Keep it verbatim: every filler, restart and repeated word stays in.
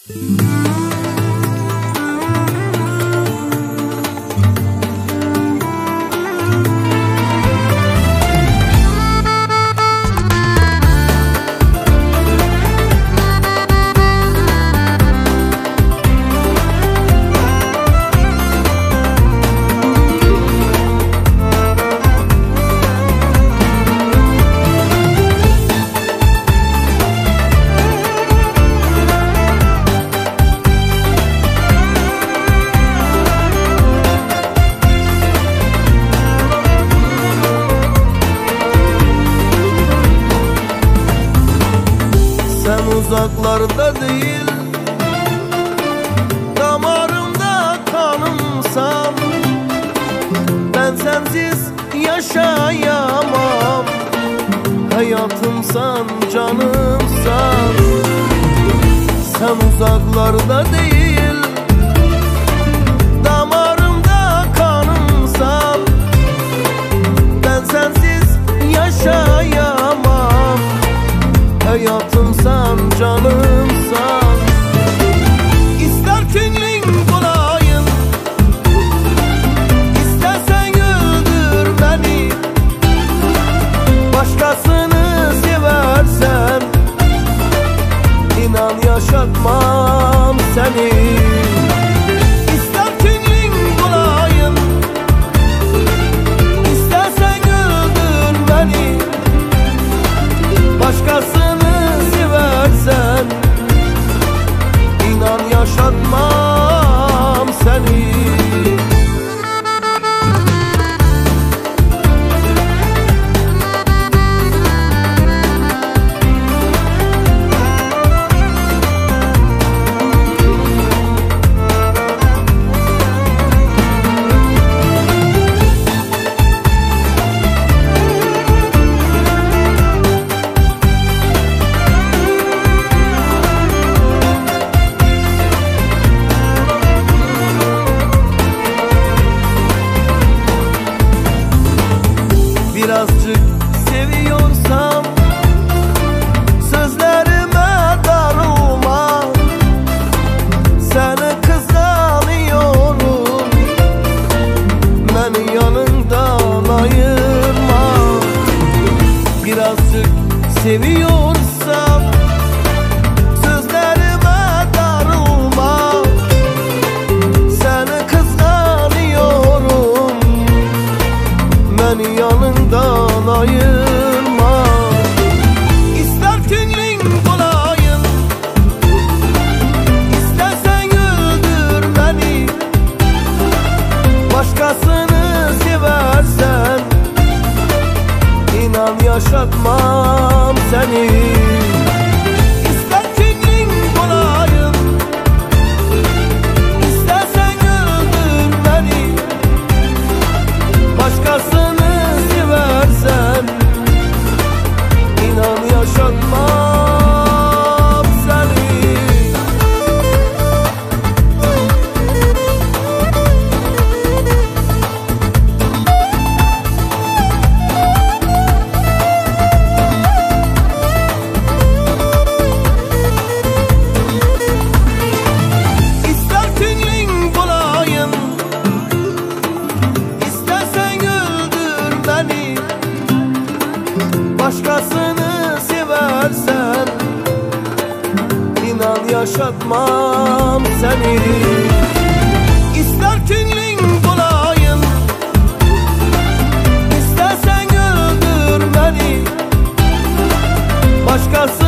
Uzaklarda değil, damarımda kanımsan, ben sensiz yaşayamam. Hayatımsan, canımsan. Sen uzaklarda değil, damarımda kanımsan, ben sensiz yaşayamam. Hayatımsan, canımsan. İster künlün bulayım, İstersen güldür beni. Başkasını seversen, İnan yaşatmam seni. İster künlün bulayım, İstersen güldür beni. Başkasını seversen, İnan yaşatmam seni. Birazcık seviyorsam, sözlerime darılma. Seni kıskanıyorum, beni yanından ayırma. Birazcık seviyorsam, sözlerime darılma. Seni kıskanıyorum, beni yanından ayırma. İster künlün bulayım, İstersen güldür beni. Başkasını seversen, İnan yaşatmam seni. İster künlün bulayım, İstersen güldür beni. Başkasını seversen, İnan yaşatmam seni. İster künlün bulayım, İstersen güldür beni. Başkasını seversen, İnan yaşatmam seni. İster künlün bulayım, İstersen güldür beni. Başkası